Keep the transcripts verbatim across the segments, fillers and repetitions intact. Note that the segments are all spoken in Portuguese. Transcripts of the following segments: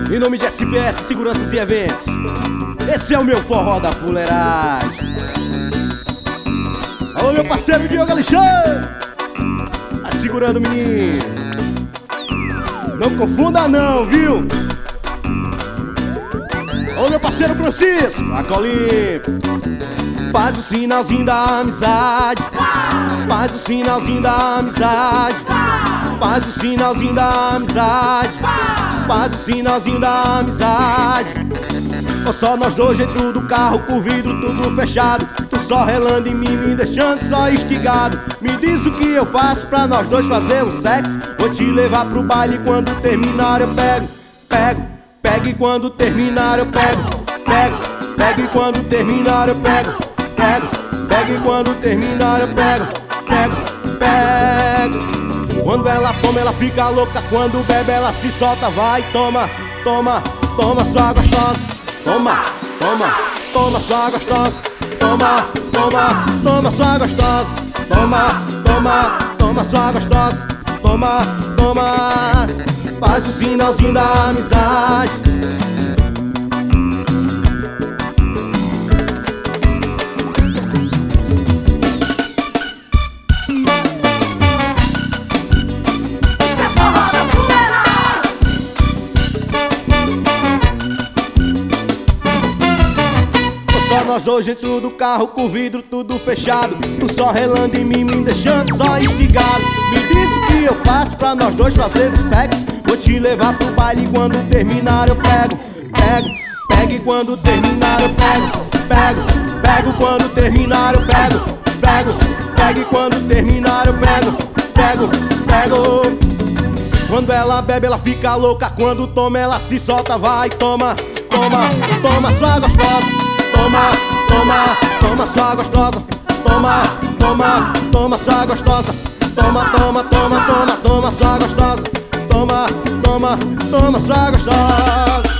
Em nome de S B S Seguranças e Eventos, esse é o meu forró da fuleiragem. Alô, meu parceiro Diogo Alexandre, tá segurando o menino. Não confunda não, viu? Alô, meu parceiro Francisco, a Colimpo. Faz o sinalzinho da amizade, faz o sinalzinho da amizade, faz o sinalzinho da amizade, faz o sinalzinho da amizade. Ou só nós dois dentro do carro, com o vidro tudo fechado, tu só relando em mim, me deixando só estigado. Me diz o que eu faço pra nós dois fazer um sexo. Vou te levar pro baile, quando terminar eu pego, pego, pego e quando terminar eu pego, pego, pego e quando terminar eu pego, pego, pego e quando terminar eu pego, pego, pego. Quando ela fome ela fica louca, quando bebe ela se solta. Vai, toma, toma, toma sua gostosa. Toma, toma, toma sua gostosa. Toma, toma, toma sua gostosa. Toma, toma, toma sua gostosa. Toma, toma, faz o sinalzinho da amizade. Só nós dois dentro do carro, com o vidro tudo fechado, tu só relando em mim, me deixando só instigado. Me diz o que eu faço pra nós dois fazer o sexo. Vou te levar pro baile, quando terminar eu pego, pego, pego e quando terminar eu pego, pego, pego quando terminar eu pego, pego, pego e quando terminar eu pego, pego, pego. Quando ela bebe ela fica louca, quando toma ela se solta. Vai, toma, toma, toma sua gostosa. Toma, toma, toma sua gostosa. Toma, toma, toma sua gostosa. Toma, toma, toma, toma, toma sua gostosa. Toma, toma, toma sua gostosa.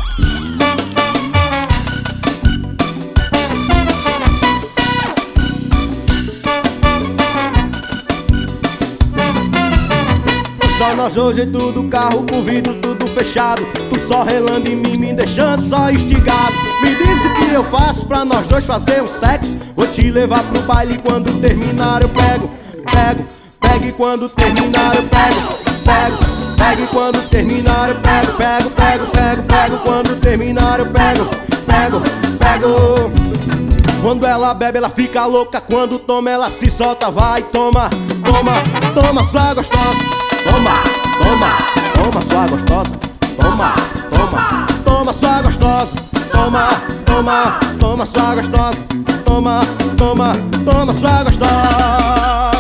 Só nós dois dentro do carro, com o vidro tudo fechado, tu só relando em mim, me deixando só instigado. Me diz o que eu faço pra nós dois fazer um sexo. Vou te levar pro baile, quando terminar eu pego, pego, pego e quando terminar eu pego, pego, pego e quando terminar eu pego, pego, pego, pego, pego, quando terminar eu pego, pego, pego. Quando ela bebe ela fica louca, quando toma ela se solta. Vai, toma, toma, toma sua gostosa. Toma, toma, toma sua gostosa. Toma, toma, toma sua gostosa. Toma, toma, toma sua gostosa. Toma, toma, toma sua gostosa.